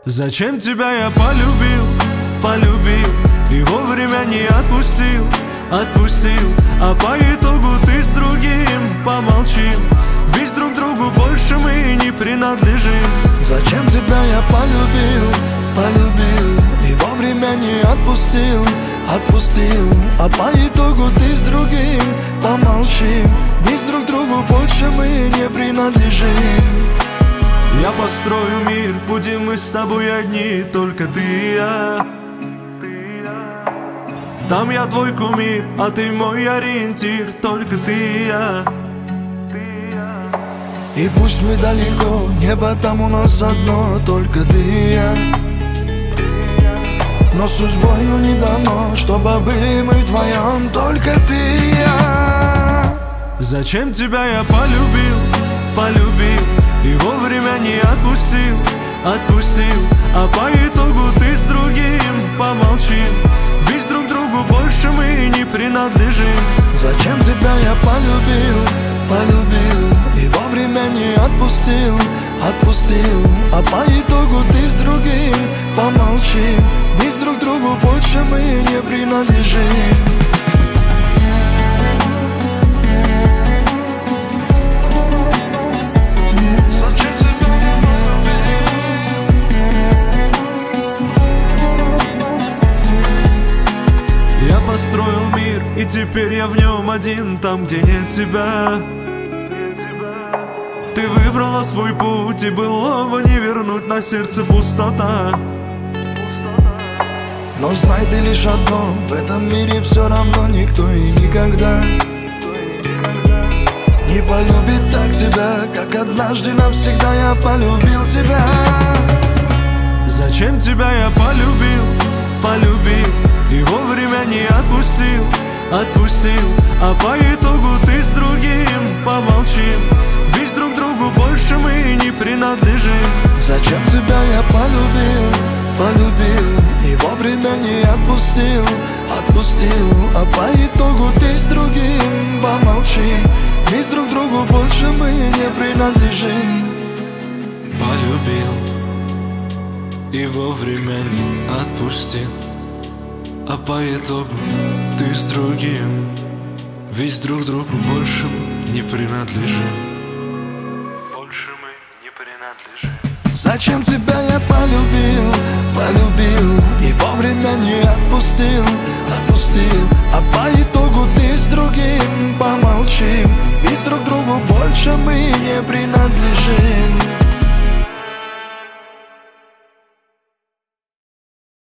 Зачем тебя я полюбил, полюбил и вовремя не отпустил, отпустил. А по итогу ты с другим помолчим, ведь друг другу больше мы не принадлежим. Зачем тебя я полюбил, полюбил и вовремя не отпустил, отпустил. А по итогу ты с другим помолчим, ведь друг другу больше мы не принадлежим. Я построю мир, будем мы с тобой одни, только ты и я. Там я твой кумир, а ты мой ориентир, только ты и я. И пусть мы далеко, небо там у нас одно, только ты и я. Но судьбою не дано, чтобы были мы вдвоем, только ты и я. Зачем тебя я полюбил, полюбил и вовремя не отпустил, отпустил. А по итогу ты с другим помолчим, ведь друг другу больше мы не принадлежим. Зачем тебя я полюбил, полюбил и вовремя не отпустил, отпустил. А по итогу ты с другим помолчим, ведь друг другу больше мы не принадлежим. Построил мир, и теперь я в нем один, там, где нет тебя. Ты выбрала свой путь, и былого не вернуть, на сердце пустота. Но знай ты лишь одно, в этом мире все равно никто и никогда не полюбит так тебя, как однажды навсегда я полюбил тебя. Зачем тебя я полюбил, полюбил и вовремя не отпустил, отпустил. А по итогу ты с другим помолчим, ведь друг другу больше мы не принадлежим. Зачем тебя я полюбил, полюбил и вовремя не отпустил, отпустил. А по итогу ты с другим помолчим, ведь друг другу больше мы не принадлежим. Полюбил и вовремя не отпустил, а по итогу ты с другим, ведь друг другу больше мы не принадлежим. Больше мы не принадлежим. Зачем тебя я полюбил, полюбил и вовремя не отпустил, отпустил.